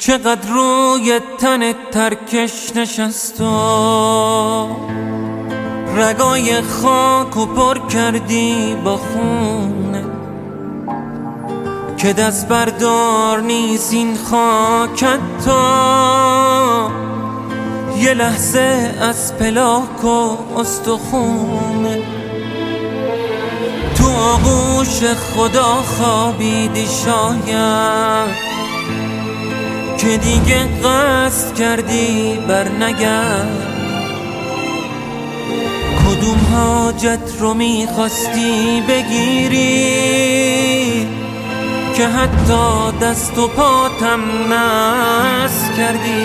چقدر روی تن ترکش نشست و رگای خاک و پر کردی با خونه که دست بردار نیست این خاکت تا یه لحظه از پلاک و استخونه. تو آغوش خدا خوابیدی شاید که دیگه قصد کردی بر نگرد. کدوم حاجت رو میخواستی بگیری که حتی دست و پاتم نس کردی.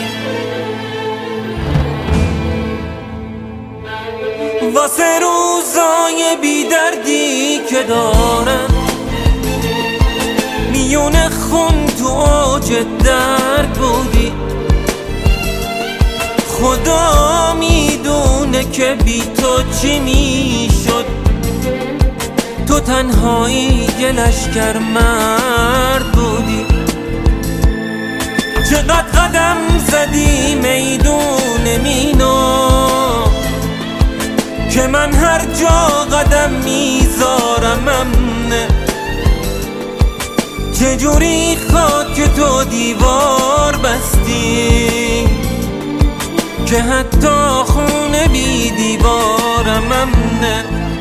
واسه روزای بیدردی که دارم میون خون تو اوج درد بودی. خدا میدونه که بی تو چی میشد. تو تنهایی یه لشکر مرد بودی. چقدر قدم زدی میدون مینو که من هر جا قدم میذارم امنه. چجوری خاک تو دیوار بستی که حتی خونه بی دیوارم امنه.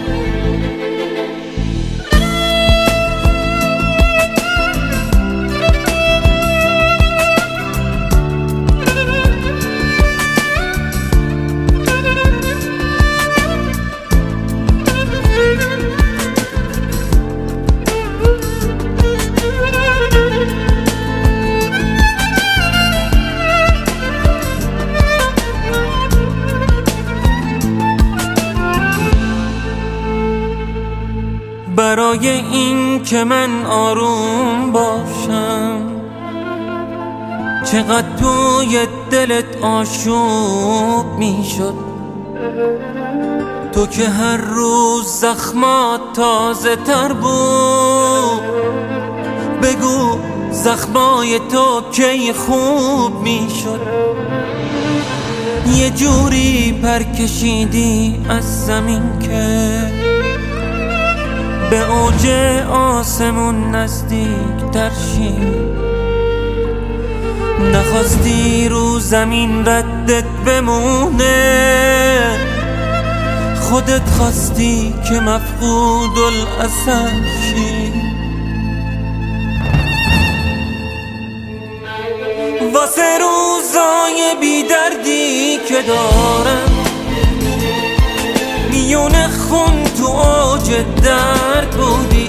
برای این که من آروم باشم چقدر توی دلت آشوب میشد. تو که هر روز زخمات تازه تر بود. بگو زخمای تو کی خوب میشد. یه جوری پر کشیدی از زمین که به اوج آسمون نزدیک تر شی. نخواستی رو زمین ردت بمونه. خودت خواستی که مفقود الاثر شی. واسه روزای بیدردی که دارم میون خون تو اوج درد بودی.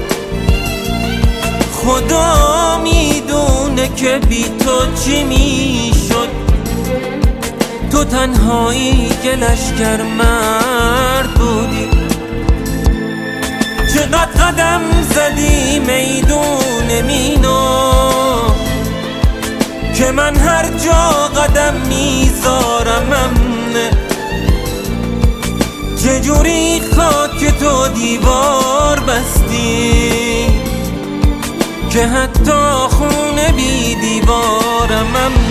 خدا میدونه که بی تو چی میشد. تو تنهایی یه لشکر مرد بودی. چقدر قدم زدی میدون مینو که من هر جا قدم میذارم امنه. چجوری خاک تو دیوار بستی که حتی خونه بی دیوارم